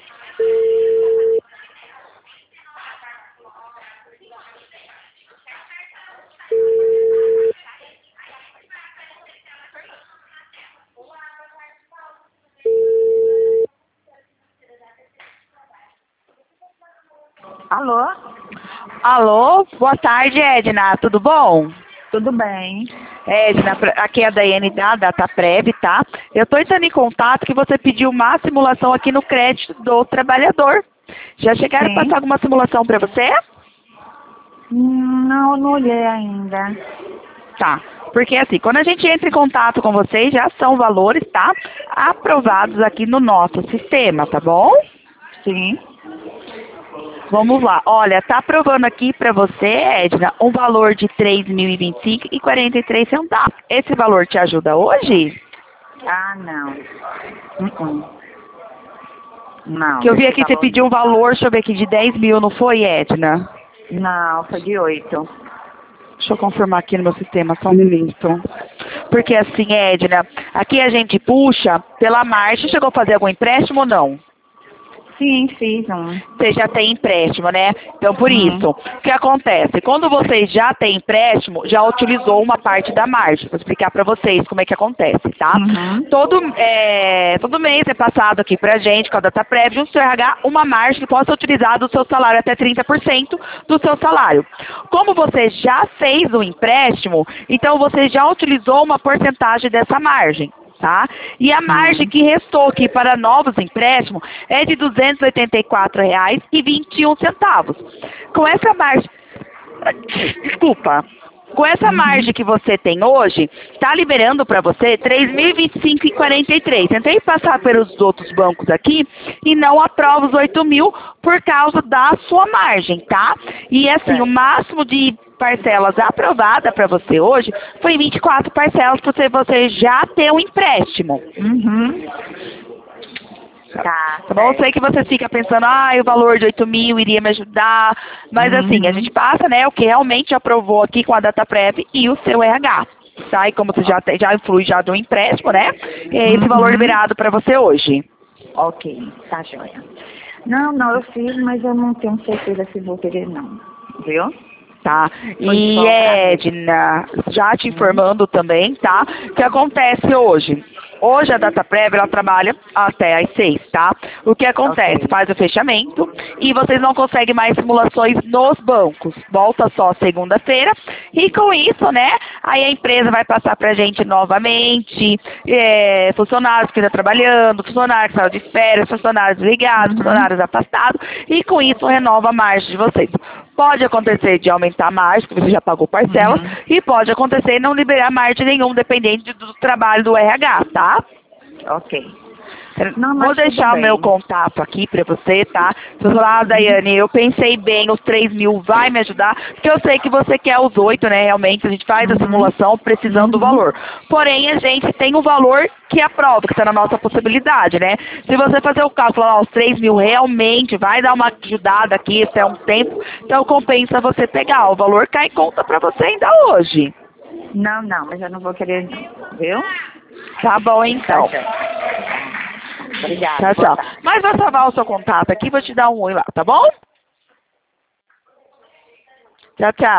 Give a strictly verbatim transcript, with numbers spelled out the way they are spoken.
Alô? Alô, boa tarde, Edna, tudo bom? Tudo bem? Edna, pra- aqui é a Daiane da DataPrev, tá? Eu estou entrando em contato que você pediu uma simulação aqui no crédito do trabalhador. Já chegaram a Sim. passar alguma simulação para você? Hum, Não, não olhei ainda. Tá. Porque assim, quando a gente entra em contato com vocês, já são valores, tá? Aprovados aqui no nosso sistema, tá bom? Sim. Vamos lá. Olha, tá aprovando aqui para você, Edna, um valor de três mil e vinte e cinco reais e quarenta e três centavos. Esse valor te ajuda hoje? Ah, não. Uh-uh. Não. Que eu vi esse aqui você valor pediu um valor, deixa eu ver aqui, de dez mil, não foi, Edna? Não, foi de oito. Deixa eu confirmar aqui no meu sistema, só um minuto. Porque assim, Edna, aqui a gente puxa pela margem. Chegou a fazer algum empréstimo ou não? Sim, fiz um. Você já tem empréstimo, né? Então, por Hum. isso, o que acontece? Quando vocês já têm empréstimo, já utilizou uma parte da margem. Vou explicar para vocês como é que acontece, tá? Uhum. Todo, é, todo mês é passado aqui pra gente, com a DataPrev, junto ao R H, uma margem que possa utilizar do seu salário até trinta por cento do seu salário. Como você já fez o empréstimo, então você já utilizou uma porcentagem dessa margem. Tá? E a margem Hum. que restou aqui para novos empréstimos é de duzentos e oitenta e quatro reais e vinte e um centavos. Com essa margem, desculpa, com essa Uhum. margem que você tem hoje, está liberando para você três mil e vinte e cinco reais e quarenta e três centavos. Tentei passar pelos outros bancos aqui e não aprova os oito mil por causa da sua margem, tá? E assim, o Certo. máximo de parcelas aprovada para você hoje foi vinte e quatro parcelas para você, você já ter um empréstimo. Uhum. Tá, Tá bom? Eu sei certo. que você fica pensando, ah, o valor de oito mil iria me ajudar, mas assim, a Uhum. gente passa, né, o que realmente aprovou aqui com a DataPrev e o seu R H. Tá? E como você já, tem, já influi já do empréstimo, né? É esse valor Uhum. liberado para você hoje. Ok, tá joia. Não, não, eu fiz, mas eu não tenho certeza se vou querer não. Viu? Tá? Foi E só pra ver. Edna, já te Hum. informando também, tá? O que acontece hoje? Hoje a DataPrev, ela trabalha até às seis, tá? O que acontece? Ok. Faz o fechamento e vocês não conseguem mais simulações nos bancos. Volta só segunda-feira e com isso, né? Aí a empresa vai passar pra gente novamente, é, funcionários que estão trabalhando, funcionários que estão de férias, funcionários ligados, Uhum. funcionários afastados e com isso renova a margem de vocês. Pode acontecer de aumentar a margem, porque você já pagou parcelas, Uhum. e pode acontecer não liberar margem nenhum, dependente do trabalho do R H, tá? Ok. Não, Vou mas tudo deixar o meu bem. contato aqui pra você, tá? Se você falar, ah, Uhum. Daiane, eu pensei bem, os três mil vai me ajudar, porque eu sei que você quer os oito, né? Realmente, a gente faz a Uhum. simulação precisando do Uhum. valor. Porém, a gente tem um valor que aprova, que está na nossa possibilidade, né? Se você fazer o cálculo, ó, os três mil realmente vai dar uma ajudada aqui, isso é um tempo, então compensa você pegar. O valor cai em conta pra você ainda hoje. Não, não, mas eu não vou querer não. Viu? Tá bom, Tá então. joia. Obrigada. Tchau, Boa tchau. tarde. Mas vai salvar o seu contato aqui, vou te dar um oi lá, tá bom? Tchau, tchau.